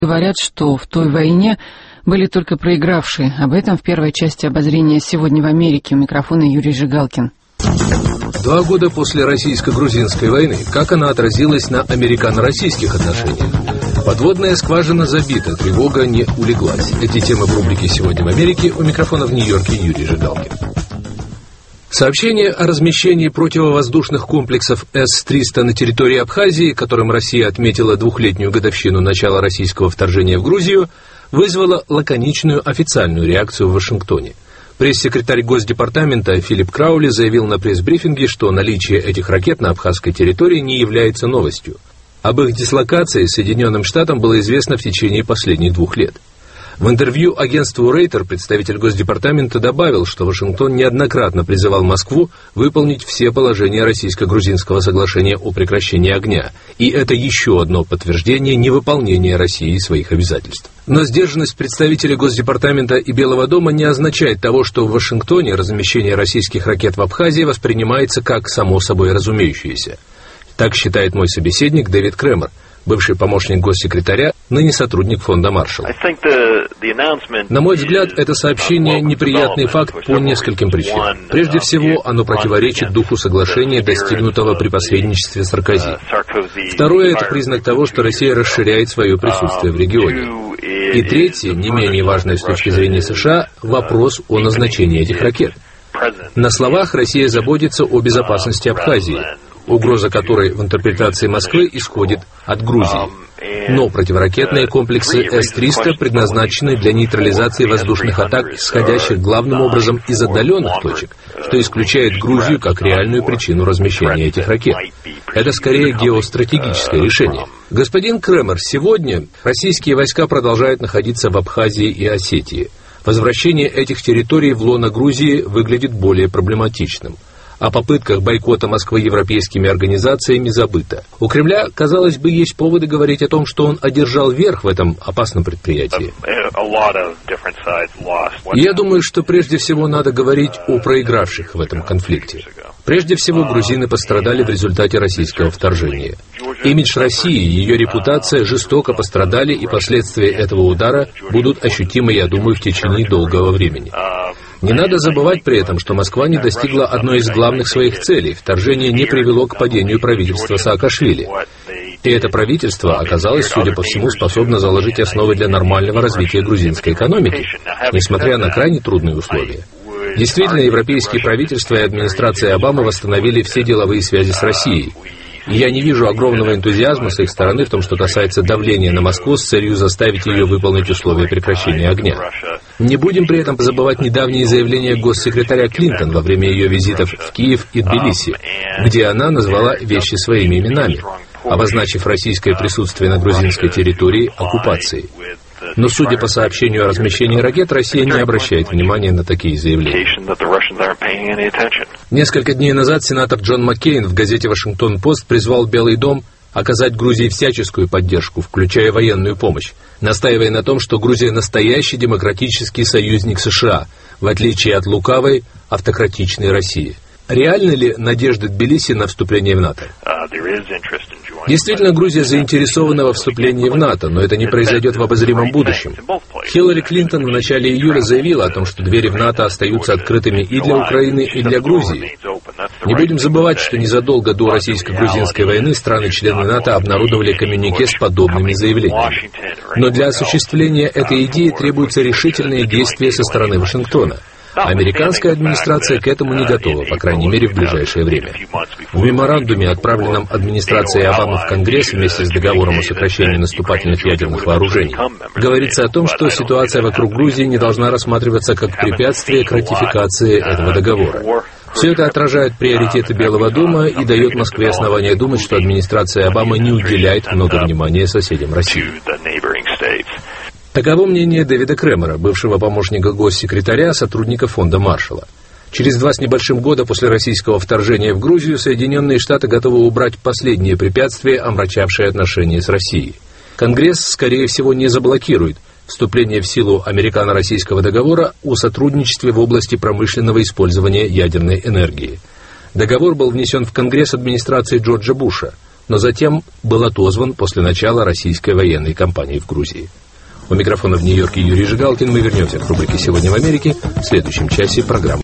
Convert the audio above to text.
Говорят, что в той войне были только проигравшие. Об этом в первой части обозрения «Сегодня в Америке». У микрофона Юрий Жигалкин. 2 года после российско-грузинской войны. Как она отразилась на американо-российских отношениях? Подводная скважина забита, тревога не улеглась. Эти темы в рубрике «Сегодня в Америке». У микрофона в Нью-Йорке Юрий Жигалкин. Сообщение о размещении противовоздушных комплексов С-300 на территории Абхазии, которым Россия отметила 2-летнюю годовщину начала российского вторжения в Грузию, вызвало лаконичную официальную реакцию в Вашингтоне. Пресс-секретарь Госдепартамента Филипп Краули заявил на пресс-брифинге, что наличие этих ракет на абхазской территории не является новостью. Об их дислокации Соединенным Штатам было известно в течение последних 2 лет. В интервью агентству Рейтер представитель Госдепартамента добавил, что Вашингтон неоднократно призывал Москву выполнить все положения российско-грузинского соглашения о прекращении огня. И это еще одно подтверждение невыполнения Россией своих обязательств. Но сдержанность представителей Госдепартамента и Белого дома не означает того, что в Вашингтоне размещение российских ракет в Абхазии воспринимается как само собой разумеющееся. Так считает мой собеседник Дэвид Кремер, бывший помощник госсекретаря, ныне сотрудник фонда Маршалла. На мой взгляд, это сообщение неприятный факт по нескольким причинам. Прежде всего, оно противоречит духу соглашения, достигнутого при посредничестве Саркози. Второе, это признак того, что Россия расширяет свое присутствие в регионе. И третье, не менее важное с точки зрения США, вопрос о назначении этих ракет. На словах Россия заботится о безопасности Абхазии, угроза которой в интерпретации Москвы исходит от Грузии. Но противоракетные комплексы С-300 предназначены для нейтрализации воздушных атак, исходящих главным образом из отдаленных точек, что исключает Грузию как реальную причину размещения этих ракет. Это скорее геостратегическое решение. Господин Кремер, сегодня российские войска продолжают находиться в Абхазии и Осетии. Возвращение этих территорий в лоно Грузии выглядит более проблематичным. О попытках бойкота Москвы европейскими организациями забыто. У Кремля, казалось бы, есть поводы говорить о том, что он одержал верх в этом опасном предприятии. Я думаю, что прежде всего надо говорить о проигравших в этом конфликте. Прежде всего, грузины пострадали в результате российского вторжения. Имидж России и ее репутация жестоко пострадали, и последствия этого удара будут ощутимы, я думаю, в течение долгого времени. Не надо забывать при этом, что Москва не достигла одной из главных своих целей. Вторжение не привело к падению правительства Саакашвили. И это правительство оказалось, судя по всему, способно заложить основы для нормального развития грузинской экономики, несмотря на крайне трудные условия. Действительно, европейские правительства и администрация Обамы восстановили все деловые связи с Россией. И я не вижу огромного энтузиазма с их стороны в том, что касается давления на Москву с целью заставить ее выполнить условия прекращения огня. Не будем при этом забывать недавние заявления госсекретаря Клинтон во время ее визитов в Киев и Тбилиси, где она назвала вещи своими именами, обозначив российское присутствие на грузинской территории оккупацией. Но, судя по сообщению о размещении ракет, Россия не обращает внимания на такие заявления. Несколько дней назад сенатор Джон Маккейн в газете «Вашингтон-Пост» призвал Белый дом оказать Грузии всяческую поддержку, включая военную помощь, настаивая на том, что Грузия настоящий демократический союзник США, в отличие от лукавой, автократичной России. Реальны ли надежды Тбилиси на вступление в НАТО? Действительно, Грузия заинтересована во вступлении в НАТО, но это не произойдет в обозримом будущем. Хиллари Клинтон в начале июля заявила о том, что двери в НАТО остаются открытыми и для Украины, и для Грузии. Не будем забывать, что незадолго до российско-грузинской войны страны-члены НАТО обнародовали коммюнике с подобными заявлениями. Но для осуществления этой идеи требуются решительные действия со стороны Вашингтона. Американская администрация к этому не готова, по крайней мере, в ближайшее время. В меморандуме, отправленном администрацией Обамы в Конгресс вместе с договором о сокращении наступательных ядерных вооружений, говорится о том, что ситуация вокруг Грузии не должна рассматриваться как препятствие к ратификации этого договора. Все это отражает приоритеты Белого дома и дает Москве основания думать, что администрация Обамы не уделяет много внимания соседям России. Таково мнение Дэвида Кремера, бывшего помощника госсекретаря, сотрудника фонда Маршалла. Через 2 с небольшим года после российского вторжения в Грузию Соединенные Штаты готовы убрать последние препятствия, омрачавшие отношения с Россией. Конгресс, скорее всего, не заблокирует вступление в силу американо-российского договора о сотрудничестве в области промышленного использования ядерной энергии. Договор был внесен в Конгресс администрации Джорджа Буша. но затем был отозван после начала российской военной кампании в Грузии. У микрофона в Нью-Йорке Юрий Жигалкин. Мы вернемся к рубрике «Сегодня в Америке» в следующем часе программы.